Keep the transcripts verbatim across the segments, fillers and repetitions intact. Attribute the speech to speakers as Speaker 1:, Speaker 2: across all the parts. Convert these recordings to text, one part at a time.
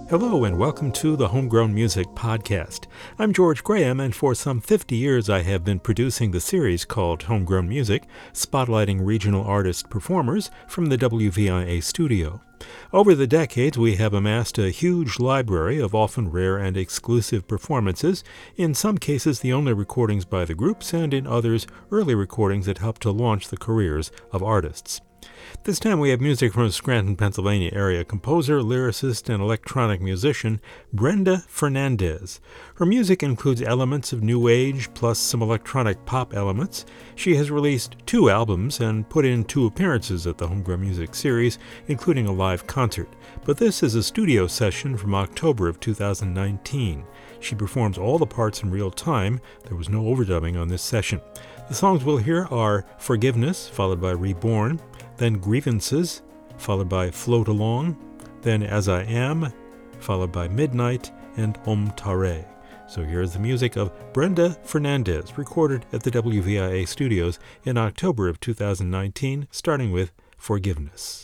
Speaker 1: Hello and welcome to the Homegrown Music Podcast. I'm George Graham, and for some fifty years I have been producing the series called Homegrown Music, spotlighting regional artist performers from the W V I A studio. Over the decades, we have amassed a huge library of often rare and exclusive performances, in some cases the only recordings by the groups, and in others, early recordings that helped to launch the careers of artists. This time we have music from Scranton, Pennsylvania area composer, lyricist, and electronic musician Brenda Fernandez. Her music includes elements of new age plus some electronic pop elements. She has released two albums and put in two appearances at the Homegrown Music series, including a live concert. But this is a studio session from October of two thousand nineteen. She performs all the parts in real time. There was no overdubbing on this session. The songs we'll hear are Forgiveness, followed by Reborn, then Grievances, followed by Float Along, then As I Am, followed by Midnight, and Om Tare. So here's the music of Brenda Fernandez, recorded at the W V I A studios in October of two thousand nineteen, starting with Forgiveness.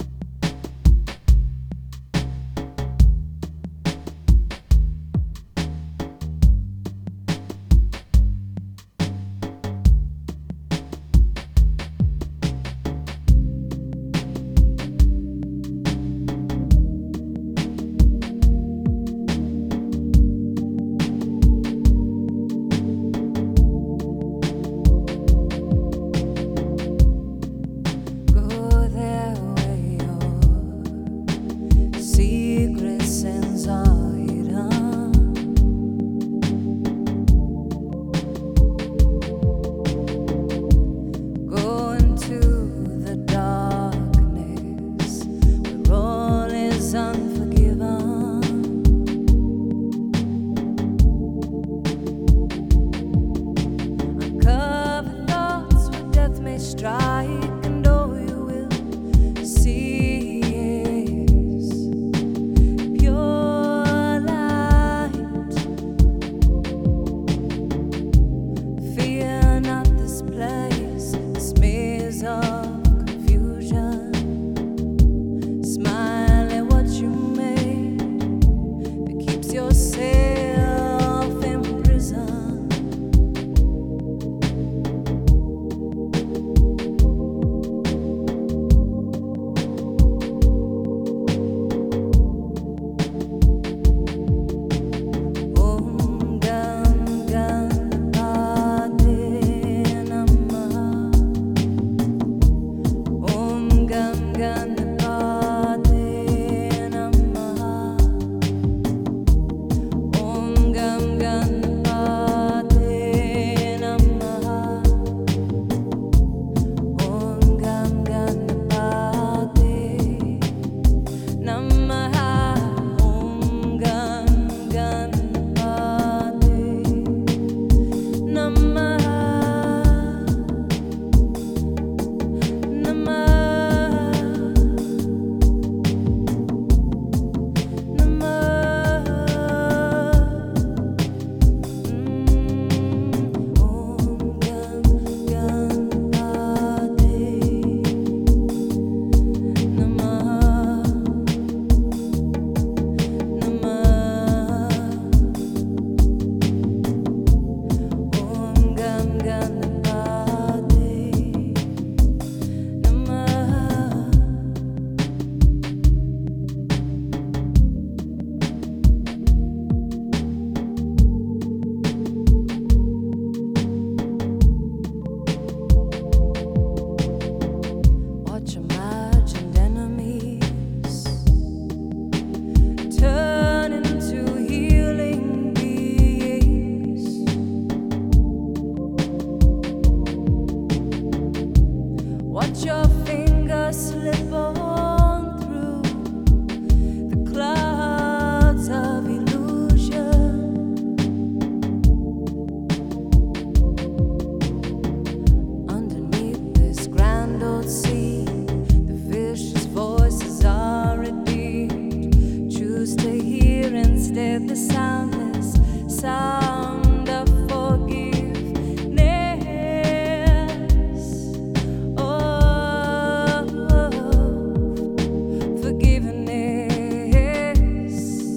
Speaker 2: Sound of forgiveness. Oh, forgiveness.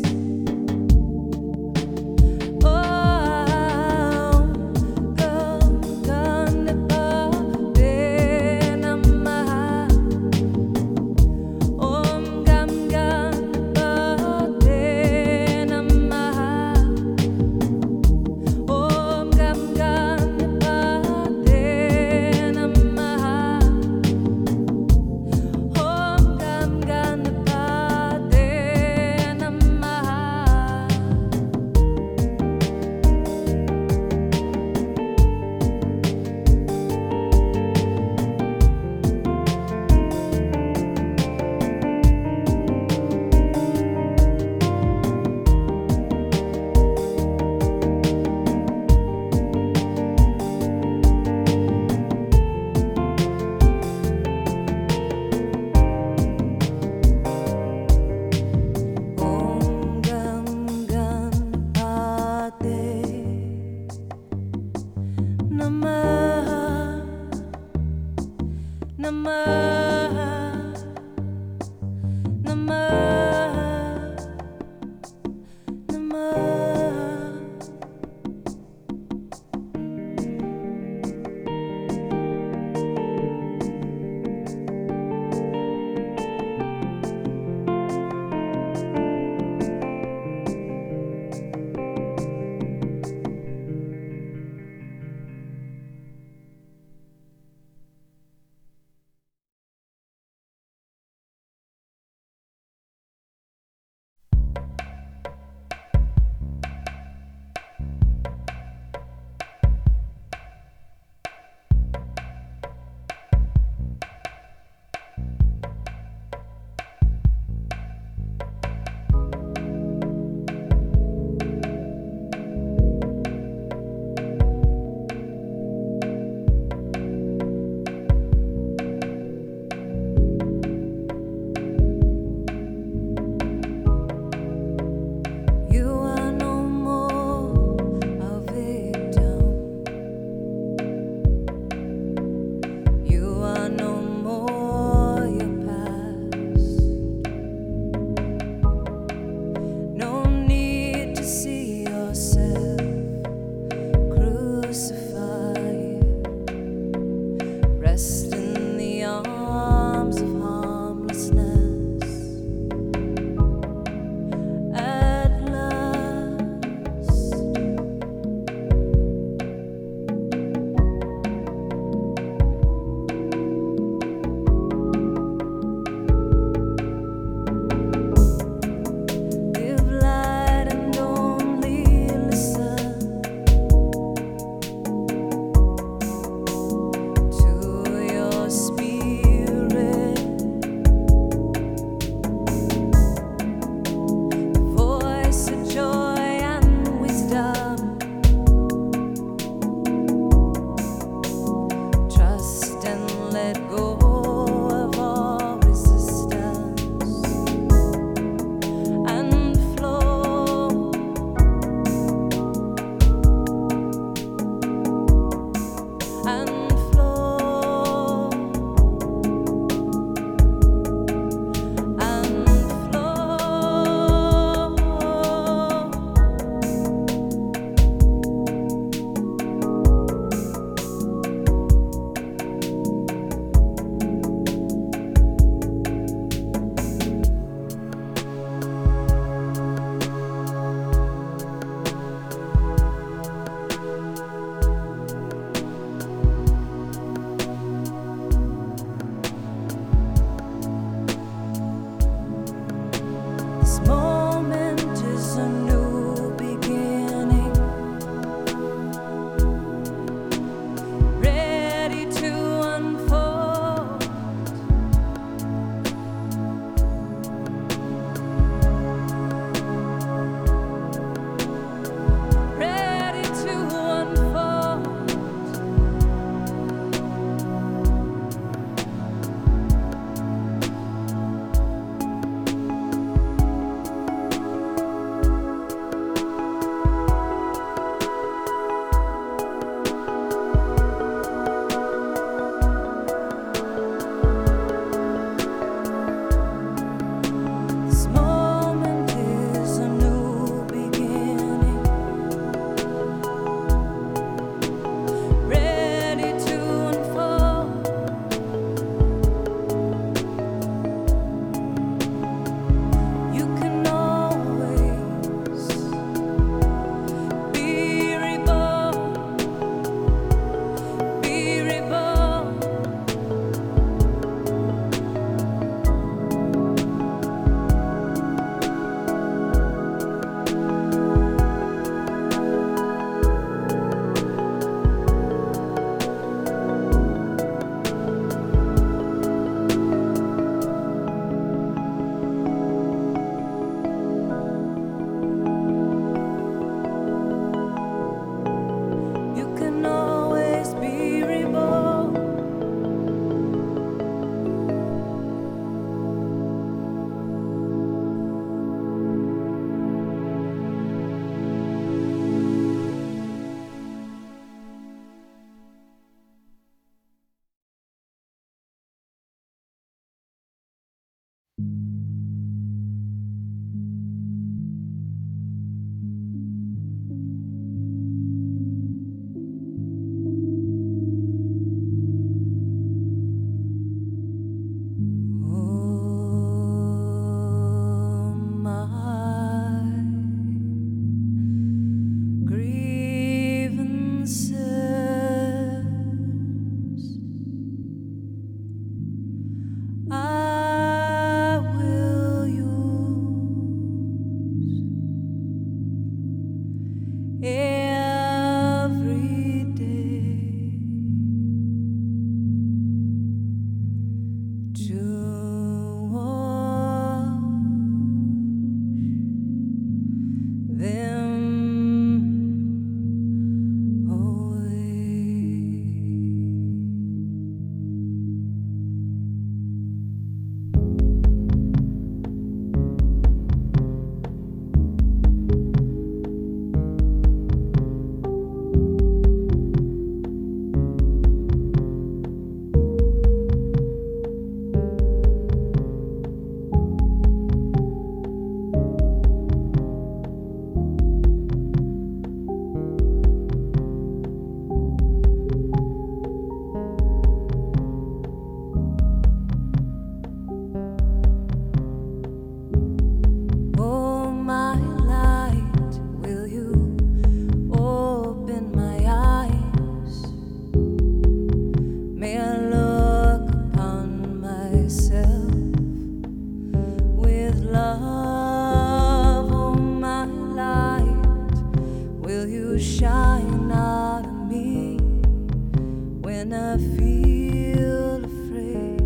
Speaker 2: feel afraid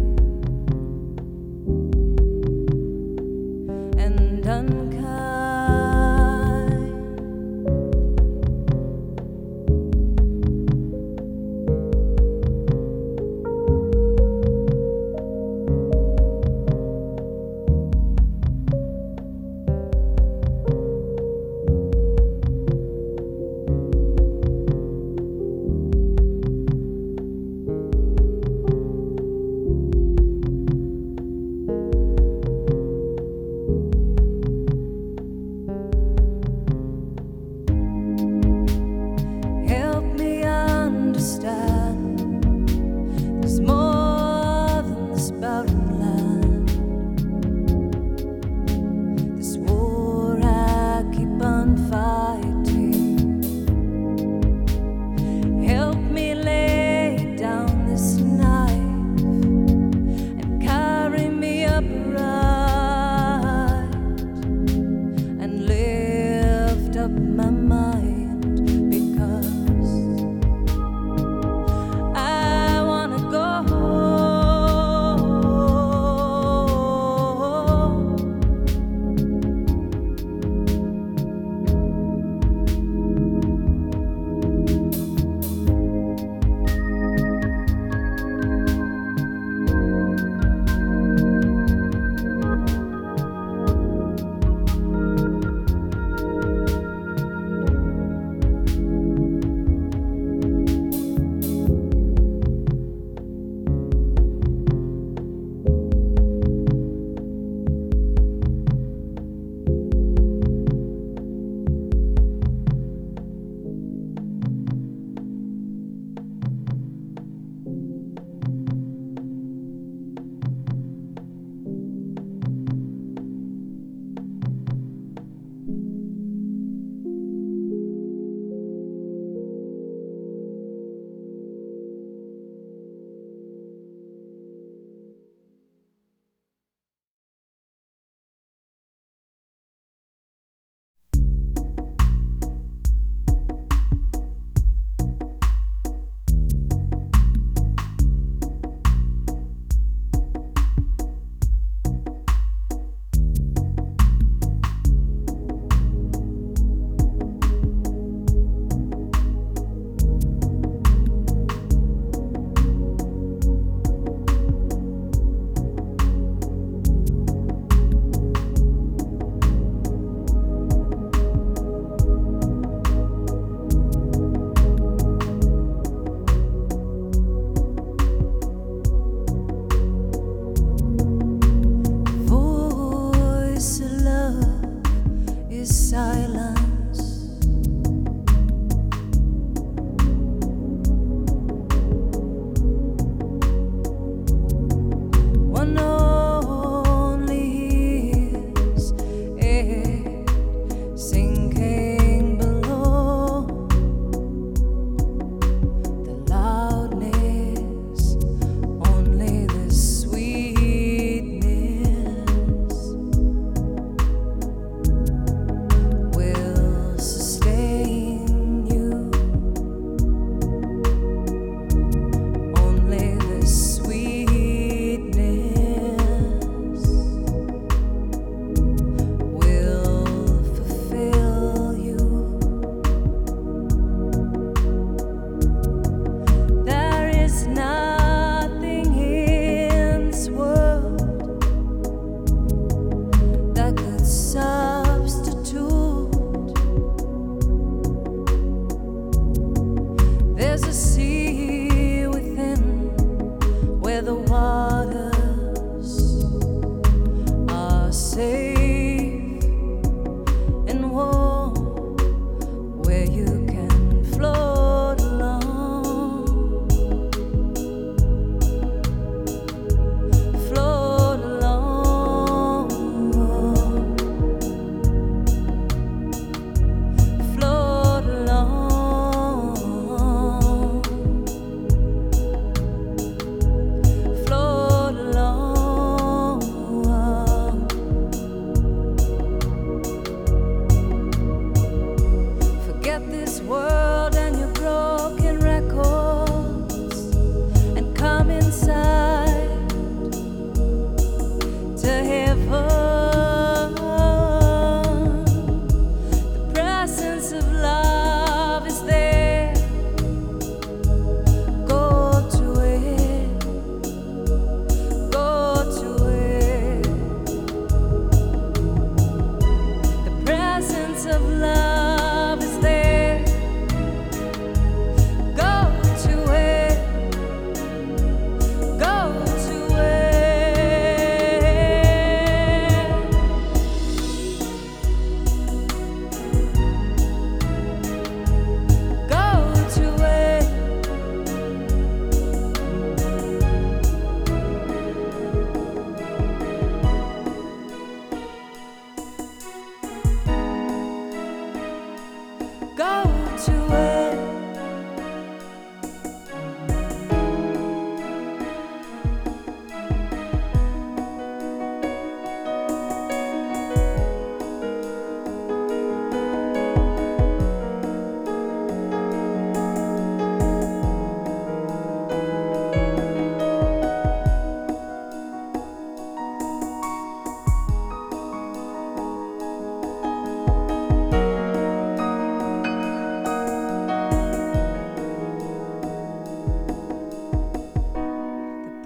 Speaker 2: and unkind.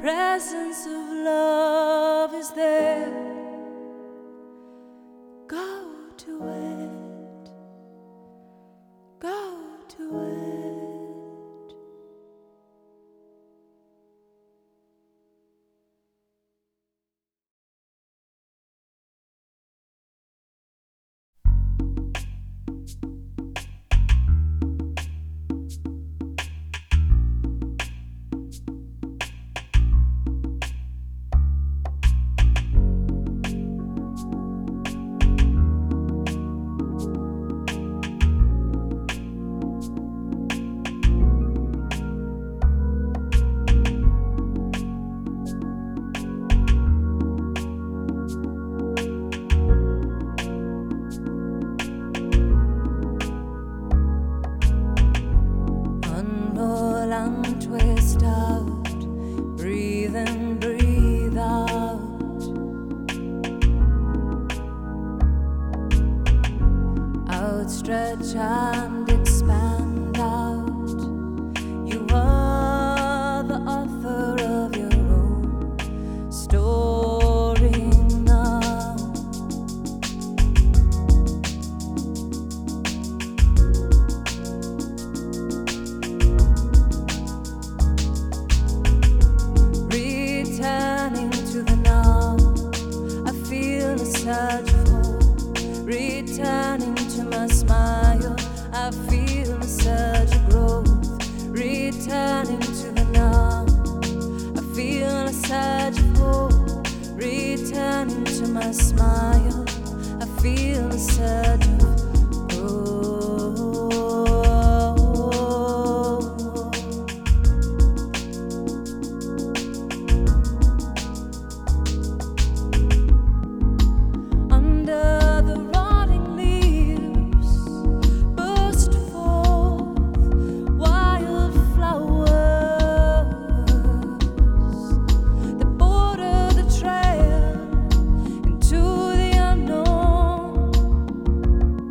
Speaker 2: presence of love is there. Go to it, go to it. Unroll and twist out, breathe in, breathe out. Outstretch and expand out. You are the author of your own story now. Returning to the now, I feel a surge of hope. Returning to my smile, I feel a surge of growth. Returning to the now, I feel a surge of hope. Returning to my smile, I feel a surge of growth. Under the rotting leaves burst forth wildflowers that border the trail into the unknown.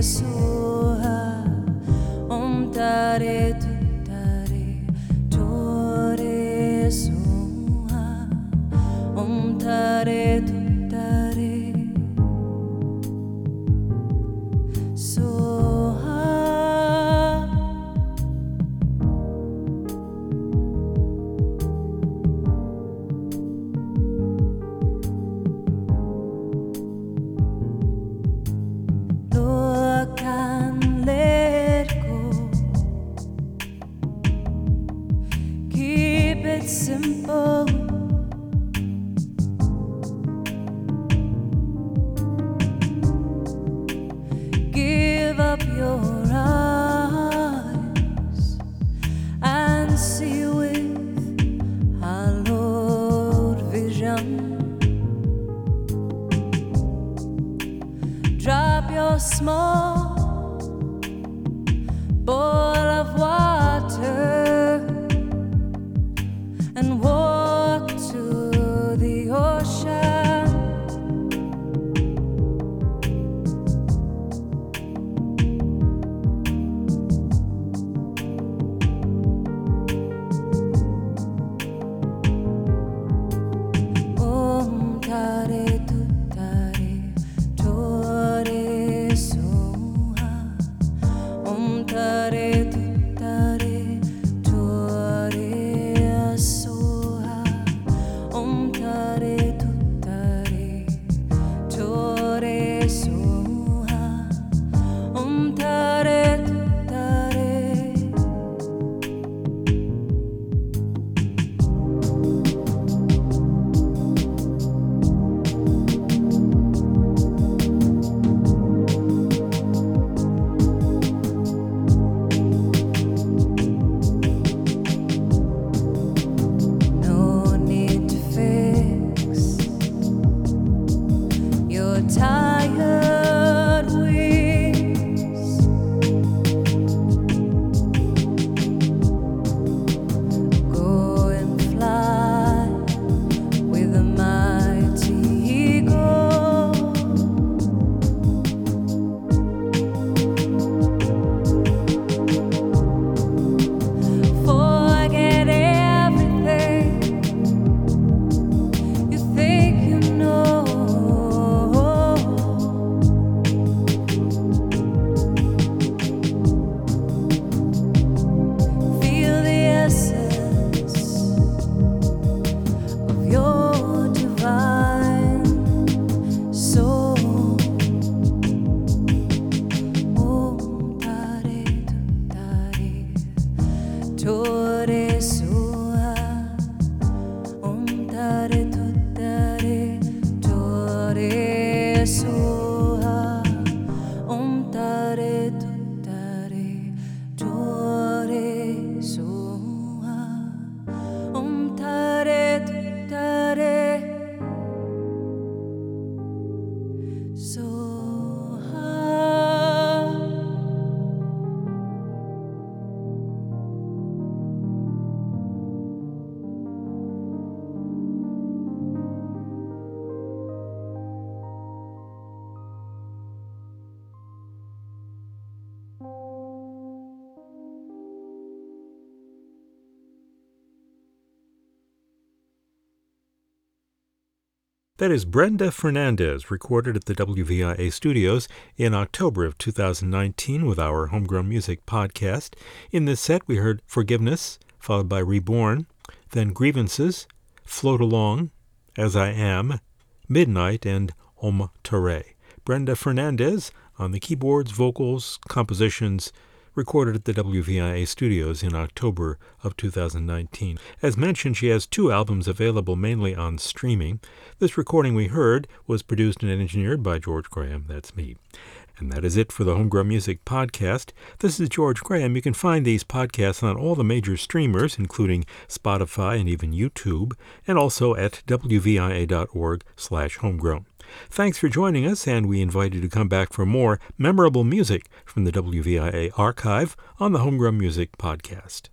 Speaker 2: soha om tare tu tare tore soha om tare tu tare soha simple. Give up your eyes and see with hallowed vision. Drop your small bowl of water and walk to the ocean. Om tare tu tare tore soha om tare tu tare tore soha om tare tu tare tore soha om tare tu tare. No need to fix your tired wings. Go and fly with a mighty eagle. Forget everything you think you know. Feel the essence of your divine soul. Om tare tu tare tore soha om tare tu tare tore soha om tare tu tare tore soha om tare tu tare soha.
Speaker 1: That is Brenda Fernandez, recorded at the W V I A studios in October of two thousand nineteen with our Homegrown Music podcast. In this set, we heard Forgiveness, followed by Reborn, then Grievances, Float Along, As I Am, Midnight, and Om Tare. Brenda Fernandez on the keyboards, vocals, compositions, recorded at the W V I A studios in October of two thousand nineteen. As mentioned, she has two albums available mainly on streaming. This recording we heard was produced and engineered by George Graham, that's me. And that is it for the Homegrown Music Podcast. This is George Graham. You can find these podcasts on all the major streamers, including Spotify and even YouTube, and also at w v i a dot org slash homegrown. Thanks for joining us, and we invite you to come back for more memorable music from the W V I A archive on the Homegrown Music Podcast.